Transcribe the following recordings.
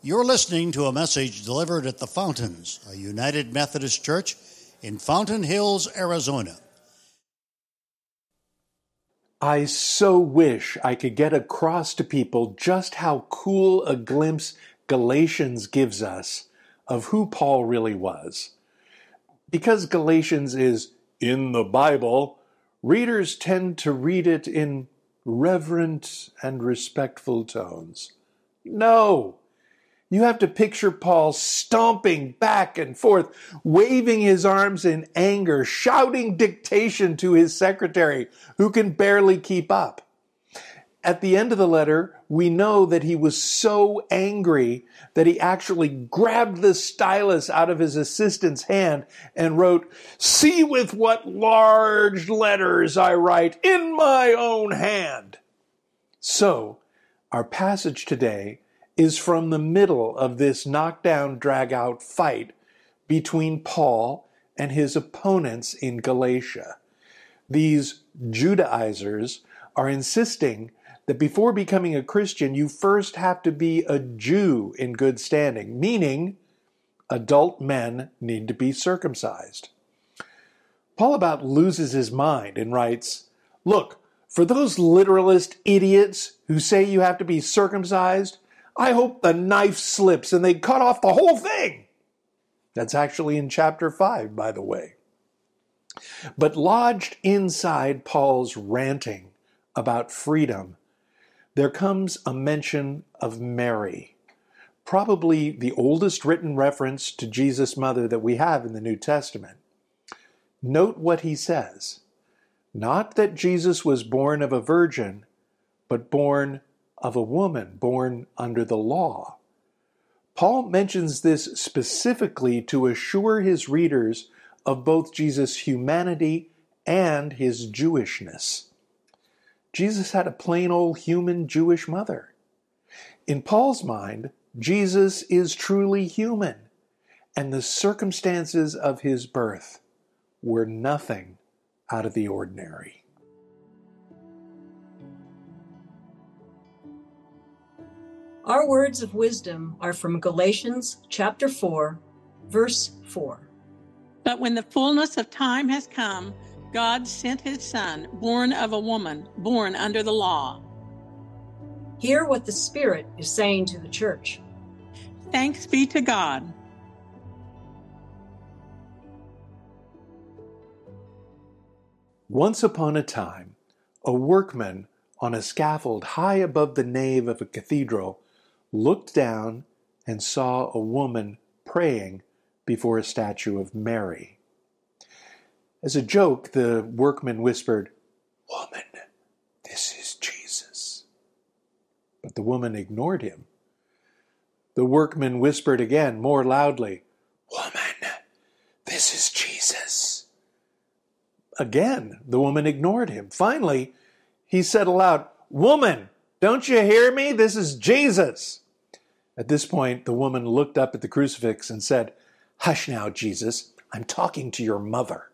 You're listening to a message delivered at the Fountains, a United Methodist Church in Fountain Hills, Arizona. I so wish I could get across to people just how cool a glimpse Galatians gives us of who Paul really was. Because Galatians is in the Bible, readers tend to read it in reverent and respectful tones. No! You have to picture Paul stomping back and forth, waving his arms in anger, shouting dictation to his secretary, who can barely keep up. At the end of the letter, we know that he was so angry that he actually grabbed the stylus out of his assistant's hand and wrote, "See with what large letters I write in my own hand." So, our passage today is from the middle of this knockdown, drag-out fight between Paul and his opponents in Galatia. These Judaizers are insisting that before becoming a Christian, you first have to be a Jew in good standing, meaning adult men need to be circumcised. Paul about loses his mind and writes, "Look, for those literalist idiots who say you have to be circumcised, I hope the knife slips and they cut off the whole thing." That's actually in chapter 5, by the way. But lodged inside Paul's ranting about freedom, there comes a mention of Mary, probably the oldest written reference to Jesus' mother that we have in the New Testament. Note what he says. Not that Jesus was born of a virgin, but born of a woman, born under the law. Paul mentions this specifically to assure his readers of both Jesus' humanity and his Jewishness. Jesus had a plain old human Jewish mother. In Paul's mind, Jesus is truly human, and the circumstances of his birth were nothing out of the ordinary. Our words of wisdom are from Galatians chapter 4, verse 4. But when the fullness of time has come, God sent his Son, born of a woman, born under the law. Hear what the Spirit is saying to the church. Thanks be to God. Once upon a time, a workman on a scaffold high above the nave of a cathedral looked down and saw a woman praying before a statue of Mary. As a joke, the workman whispered, "Woman, this is Jesus." But the woman ignored him. The workman whispered again, more loudly, "Woman, this is Jesus." Again, the woman ignored him. Finally, he said aloud, "Woman, don't you hear me? This is Jesus." At this point, the woman looked up at the crucifix and said, "Hush now, Jesus. I'm talking to your mother."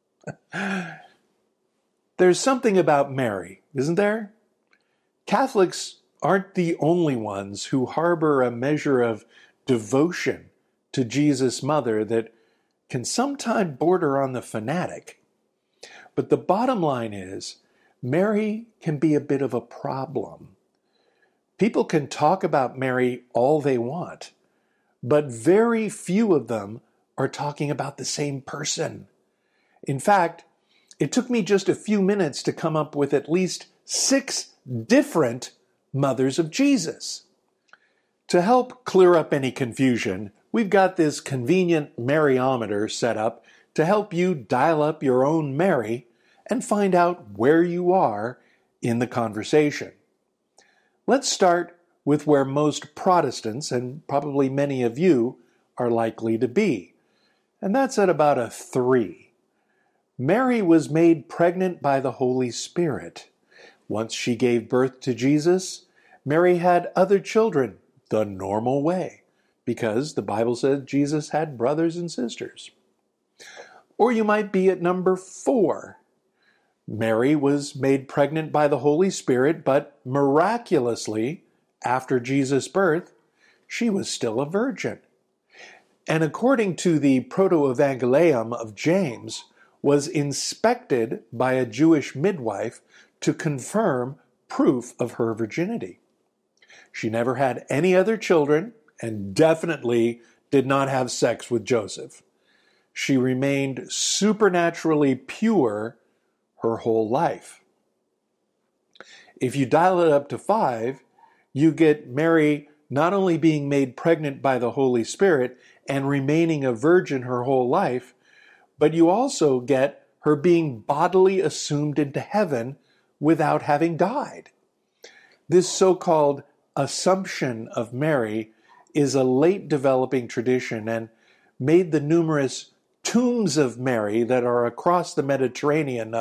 There's something about Mary, isn't there? Catholics aren't the only ones who harbor a measure of devotion to Jesus' mother that can sometimes border on the fanatic. But the bottom line is, Mary can be a bit of a problem. People can talk about Mary all they want, but very few of them are talking about the same person. In fact, it took me just a few minutes to come up with at least 6 different mothers of Jesus. To help clear up any confusion, we've got this convenient Mariometer set up to help you dial up your own Mary and find out where you are in the conversation. Let's start with where most Protestants, and probably many of you, are likely to be. And that's at about a 3. Mary was made pregnant by the Holy Spirit. Once she gave birth to Jesus, Mary had other children the normal way, because the Bible said Jesus had brothers and sisters. Or you might be at number 4. Mary was made pregnant by the Holy Spirit, but miraculously, after Jesus' birth, she was still a virgin. And according to the Proto-Evangelium of James, was inspected by a Jewish midwife to confirm proof of her virginity. She never had any other children and definitely did not have sex with Joseph. She remained supernaturally pure her whole life. If you dial it up to 5, you get Mary not only being made pregnant by the Holy Spirit and remaining a virgin her whole life, but you also get her being bodily assumed into heaven without having died. This so-called Assumption of Mary is a late developing tradition and made the numerous tombs of Mary that are across the Mediterranean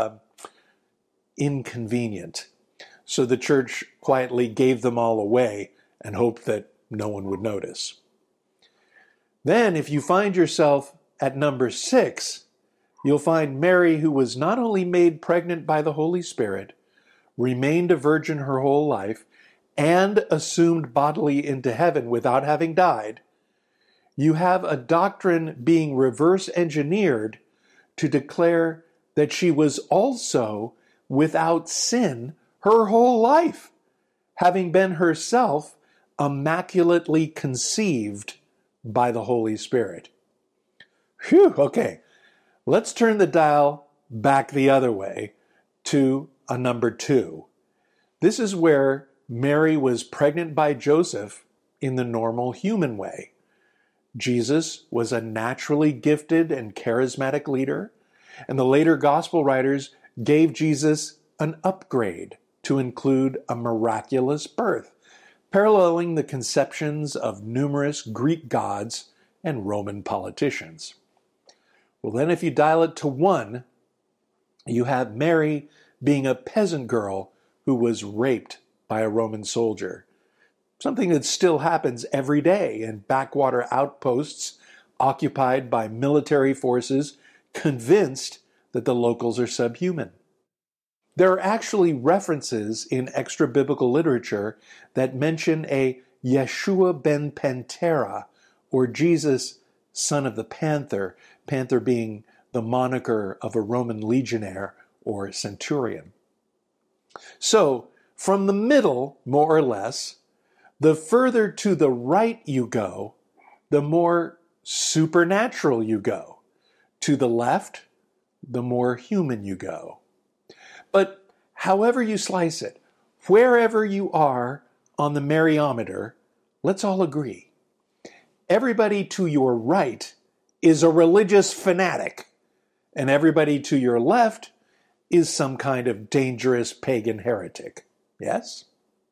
inconvenient. So the church quietly gave them all away and hoped that no one would notice. Then, if you find yourself at number 6, you'll find Mary, who was not only made pregnant by the Holy Spirit, remained a virgin her whole life, and assumed bodily into heaven without having died. You have a doctrine being reverse engineered to declare that she was also without sin her whole life, having been herself immaculately conceived by the Holy Spirit. Phew, okay. Let's turn the dial back the other way to a number 2. This is where Mary was pregnant by Joseph in the normal human way. Jesus was a naturally gifted and charismatic leader, and the later gospel writers gave Jesus an upgrade to include a miraculous birth, paralleling the conceptions of numerous Greek gods and Roman politicians. Well, then if you dial it to 1, you have Mary being a peasant girl who was raped by a Roman soldier, something that still happens every day in backwater outposts occupied by military forces convinced that the locals are subhuman. There are actually references in extra-biblical literature that mention a Yeshua ben Panthera, or Jesus, son of the panther, panther being the moniker of a Roman legionnaire or centurion. So, from the middle, more or less, the further to the right you go, the more supernatural you go. To the left, the more human you go. But however you slice it, wherever you are on the Mariometer, let's all agree. Everybody to your right is a religious fanatic, and everybody to your left is some kind of dangerous pagan heretic. Yes?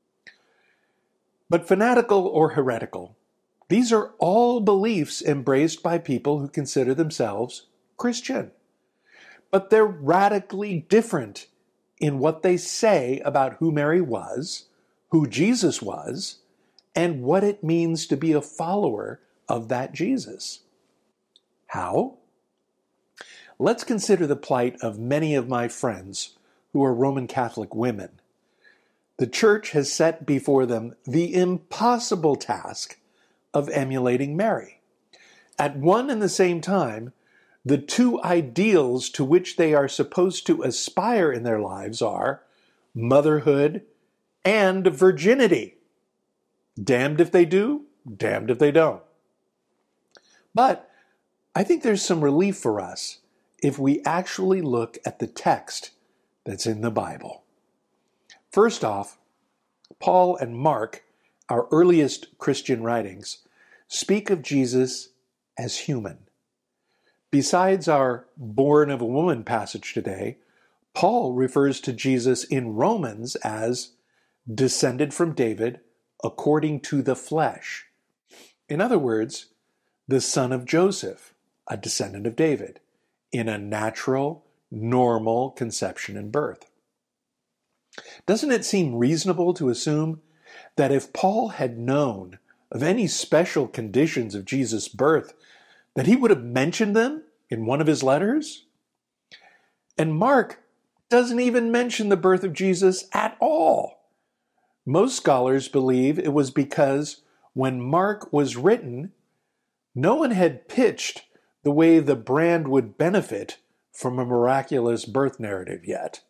But fanatical or heretical, these are all beliefs embraced by people who consider themselves Christian. But they're radically different in what they say about who Mary was, who Jesus was, and what it means to be a follower of that Jesus. How? Let's consider the plight of many of my friends who are Roman Catholic women. The Church has set before them the impossible task of emulating Mary. At one and the same time, the two ideals to which they are supposed to aspire in their lives are motherhood and virginity. Damned if they do, damned if they don't. But I think there's some relief for us if we actually look at the text that's in the Bible. First off, Paul and Mark, our earliest Christian writings, speak of Jesus as human. Besides our born of a woman passage today, Paul refers to Jesus in Romans as descended from David according to the flesh. In other words, the son of Joseph, a descendant of David, in a natural, normal conception and birth. Doesn't it seem reasonable to assume that if Paul had known of any special conditions of Jesus' birth, that he would have mentioned them in one of his letters? And Mark doesn't even mention the birth of Jesus at all. Most scholars believe it was because when Mark was written, no one had pitched the way the brand would benefit from a miraculous birth narrative yet.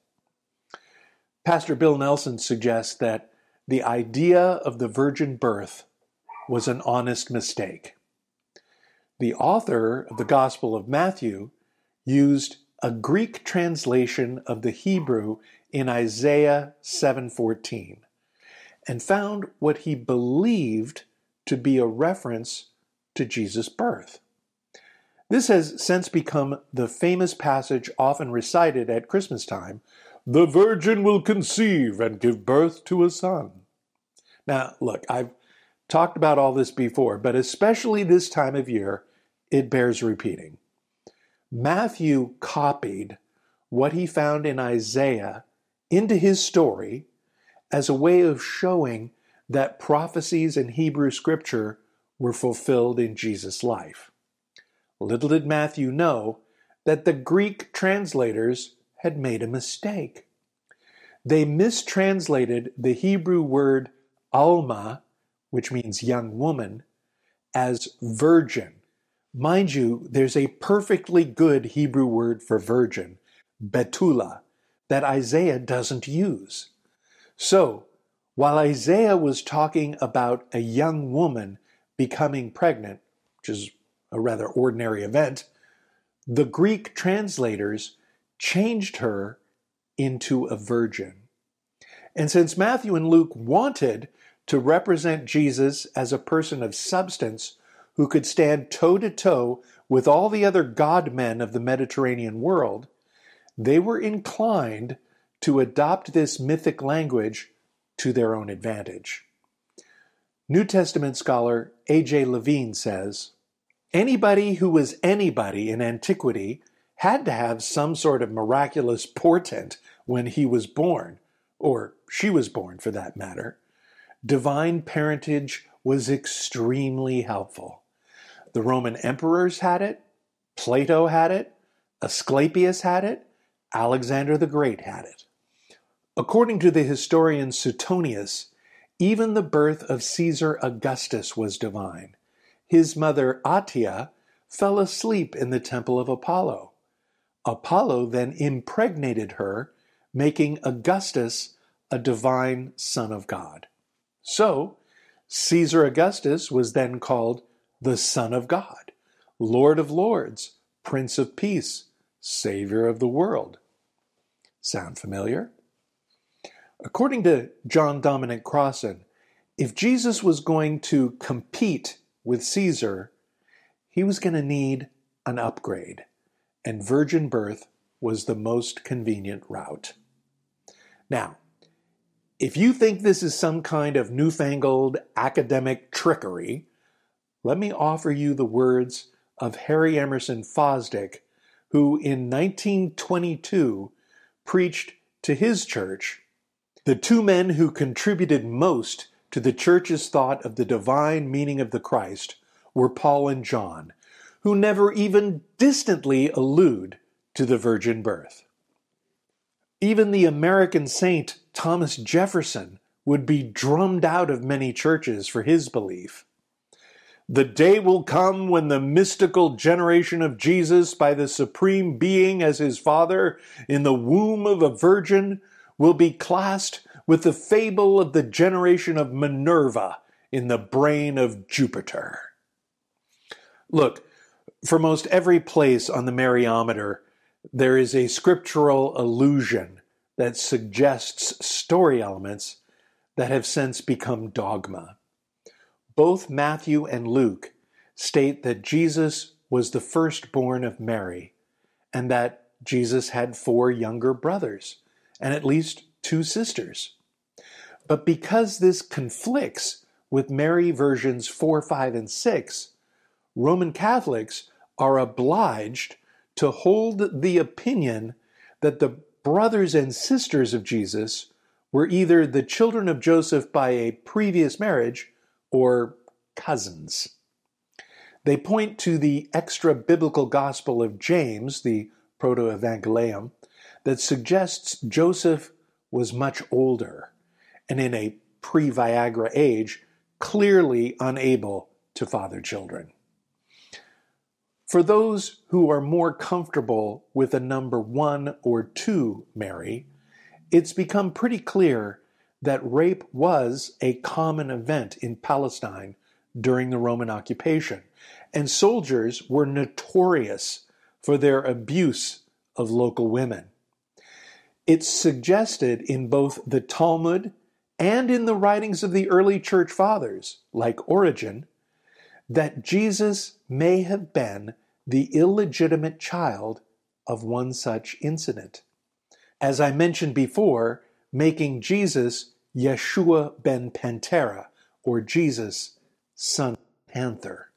Pastor Bill Nelson suggests that the idea of the virgin birth was an honest mistake. The author of the Gospel of Matthew used a Greek translation of the Hebrew in Isaiah 7:14 and found what he believed to be a reference to Jesus' birth. This has since become the famous passage often recited at Christmas time, "The virgin will conceive and give birth to a son." Now, look, I've talked about all this before, but especially this time of year, it bears repeating. Matthew copied what he found in Isaiah into his story as a way of showing that prophecies in Hebrew scripture were fulfilled in Jesus' life. Little did Matthew know that the Greek translators had made a mistake. They mistranslated the Hebrew word alma, which means young woman, as virgin. Mind you, there's a perfectly good Hebrew word for virgin, betula, that Isaiah doesn't use. So, while Isaiah was talking about a young woman becoming pregnant, which is a rather ordinary event, the Greek translators changed her into a virgin. And since Matthew and Luke wanted to represent Jesus as a person of substance who could stand toe-to-toe with all the other God-men of the Mediterranean world, they were inclined to adopt this mythic language to their own advantage. New Testament scholar A.J. Levine says, anybody who was anybody in antiquity had to have some sort of miraculous portent when he was born, or she was born for that matter. Divine parentage was extremely helpful. The Roman emperors had it, Plato had it, Asclepius had it, Alexander the Great had it. According to the historian Suetonius, even the birth of Caesar Augustus was divine. His mother Atia fell asleep in the temple of Apollo. Apollo then impregnated her, making Augustus a divine son of God. So, Caesar Augustus was then called the Son of God, Lord of Lords, Prince of Peace, Savior of the world. Sound familiar? According to John Dominic Crossan, if Jesus was going to compete with Caesar, he was going to need an upgrade, and virgin birth was the most convenient route. Now, if you think this is some kind of newfangled academic trickery, let me offer you the words of Harry Emerson Fosdick, who in 1922 preached to his church, the two men who contributed most to the church's thought of the divine meaning of the Christ were Paul and John, who never even distantly allude to the virgin birth. Even the American saint Thomas Jefferson would be drummed out of many churches for his belief. The day will come when the mystical generation of Jesus by the Supreme Being as his Father in the womb of a virgin will be classed with the fable of the generation of Minerva in the brain of Jupiter. Look, for most every place on the Mariometer, there is a scriptural allusion that suggests story elements that have since become dogma. Both Matthew and Luke state that Jesus was the firstborn of Mary, and that Jesus had 4 younger brothers, and at least 2 sisters. But because this conflicts with Mary versions 4, 5, and 6, Roman Catholics are obliged to hold the opinion that the brothers and sisters of Jesus were either the children of Joseph by a previous marriage or cousins. They point to the extra-biblical Gospel of James, the Proto-Evangelium, that suggests Joseph was much older and in a pre-Viagra age clearly unable to father children. For those who are more comfortable with a number 1 or 2 Mary, it's become pretty clear that rape was a common event in Palestine during the Roman occupation, and soldiers were notorious for their abuse of local women. It's suggested in both the Talmud and in the writings of the early church fathers, like Origen, that Jesus may have been the illegitimate child of one such incident. As I mentioned before, making Jesus Yeshua ben Pantera, or Jesus, son of Panther.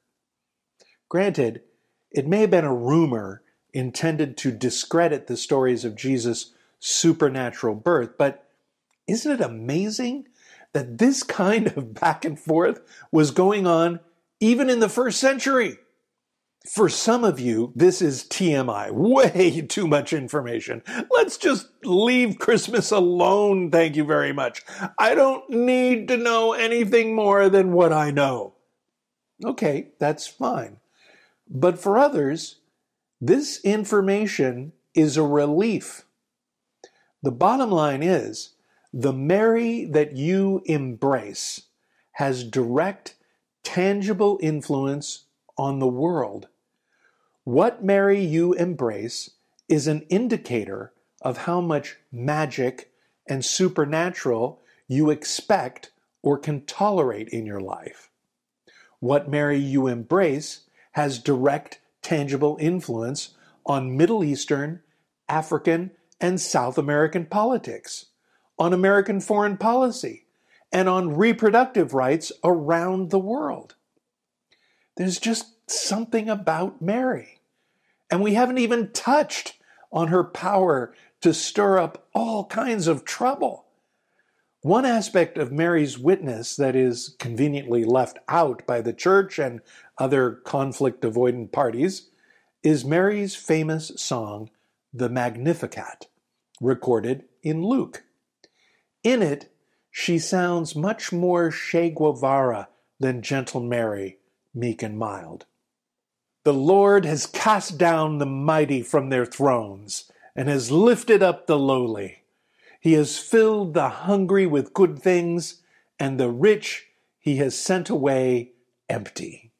Granted, it may have been a rumor intended to discredit the stories of Jesus' supernatural birth, but isn't it amazing that this kind of back and forth was going on even in the first century? For some of you, this is TMI, way too much information. Let's just leave Christmas alone, thank you very much. I don't need to know anything more than what I know. Okay, that's fine. But for others, this information is a relief. The bottom line is, the Mary that you embrace has direct, tangible influence on the world. What Mary you embrace is an indicator of how much magic and supernatural you expect or can tolerate in your life. What Mary you embrace has direct, tangible influence on Middle Eastern, African, and South American politics, on American foreign policy, and on reproductive rights around the world. There's just something about Mary. And we haven't even touched on her power to stir up all kinds of trouble. One aspect of Mary's witness that is conveniently left out by the church and other conflict-avoidant parties is Mary's famous song, the Magnificat, recorded in Luke. In it, she sounds much more Che Guevara than Gentle Mary, meek and mild. The Lord has cast down the mighty from their thrones and has lifted up the lowly. He has filled the hungry with good things, and the rich he has sent away empty.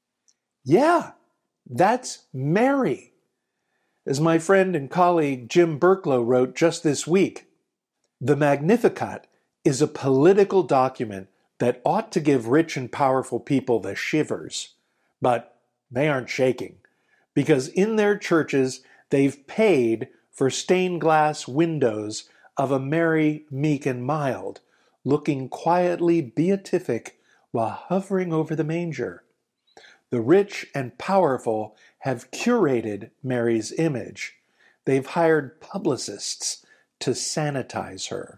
Yeah, that's Mary. As my friend and colleague Jim Burklow wrote just this week, the Magnificat is a political document that ought to give rich and powerful people the shivers, but they aren't shaking, because in their churches they've paid for stained glass windows of a Mary meek and mild, looking quietly beatific while hovering over the manger. The rich and powerful have curated Mary's image. They've hired publicists to sanitize her.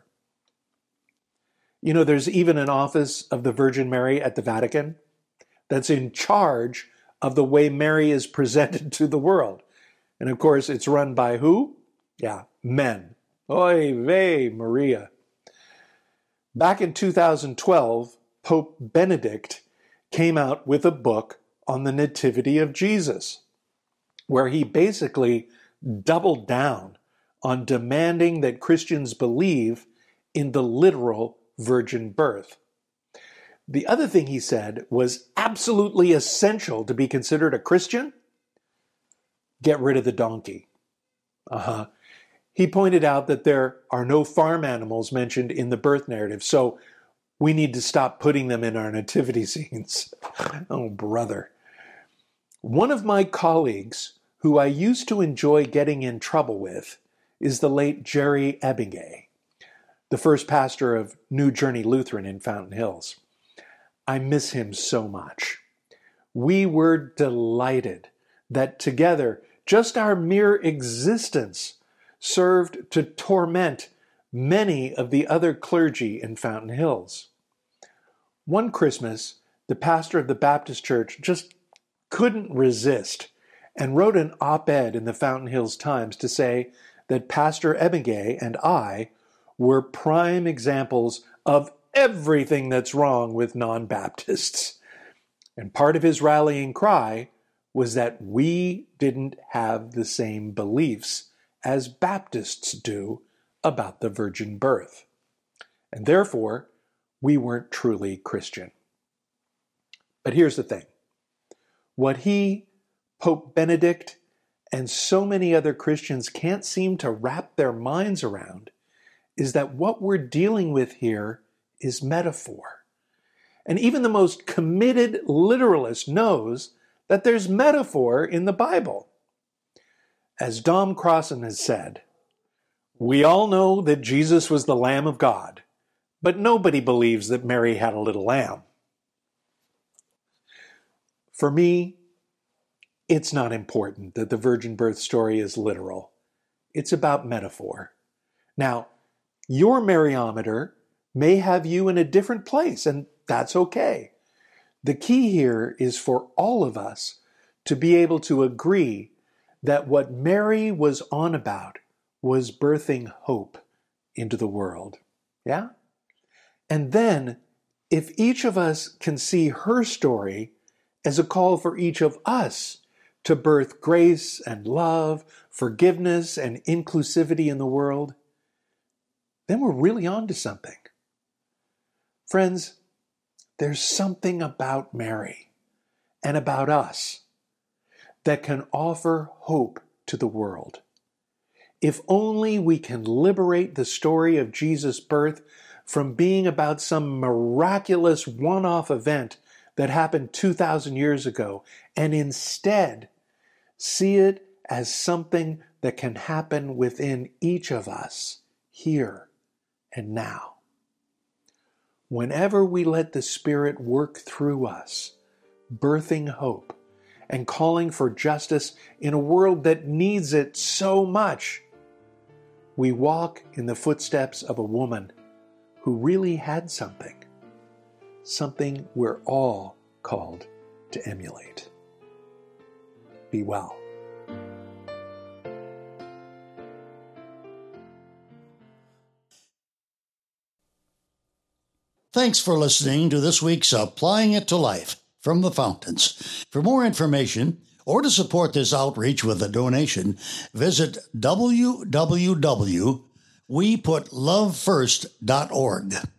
You know, there's even an office of the Virgin Mary at the Vatican that's in charge of the way Mary is presented to the world. And of course, it's run by who? Yeah, men. Oy vey Maria. Back in 2012, Pope Benedict came out with a book on the Nativity of Jesus, where he basically doubled down on demanding that Christians believe in the literal virgin birth. The other thing he said was absolutely essential to be considered a Christian: get rid of the donkey. He pointed out that there are no farm animals mentioned in the birth narrative, so we need to stop putting them in our nativity scenes. Oh, brother. One of my colleagues who I used to enjoy getting in trouble with is the late Jerry Ebbingay, the first pastor of New Journey Lutheran in Fountain Hills. I miss him so much. We were delighted that together, just our mere existence served to torment many of the other clergy in Fountain Hills. One Christmas, the pastor of the Baptist church just couldn't resist and wrote an op-ed in the Fountain Hills Times to say that Pastor Ebbingay and I were prime examples of everything that's wrong with non-Baptists. And part of his rallying cry was that we didn't have the same beliefs as Baptists do about the virgin birth. And therefore, we weren't truly Christian. But here's the thing. What he, Pope Benedict, and so many other Christians can't seem to wrap their minds around is that what we're dealing with here is metaphor. And even the most committed literalist knows that there's metaphor in the Bible. As Dom Crossan has said, we all know that Jesus was the Lamb of God, but nobody believes that Mary had a little lamb. For me, it's not important that the virgin birth story is literal. It's about metaphor. Now, your Mariometer may have you in a different place, and that's okay. The key here is for all of us to be able to agree that what Mary was on about was birthing hope into the world. Yeah? And then, if each of us can see her story as a call for each of us to birth grace and love, forgiveness and inclusivity in the world, then we're really on to something. Friends, there's something about Mary and about us that can offer hope to the world. If only we can liberate the story of Jesus' birth from being about some miraculous one-off event that happened 2,000 years ago, and instead see it as something that can happen within each of us here and now. Whenever we let the Spirit work through us, birthing hope and calling for justice in a world that needs it so much, we walk in the footsteps of a woman who really had something we're all called to emulate. Be well. Thanks for listening to this week's Applying It to Life from the Fountains. For more information or to support this outreach with a donation, visit www.weputlovefirst.org.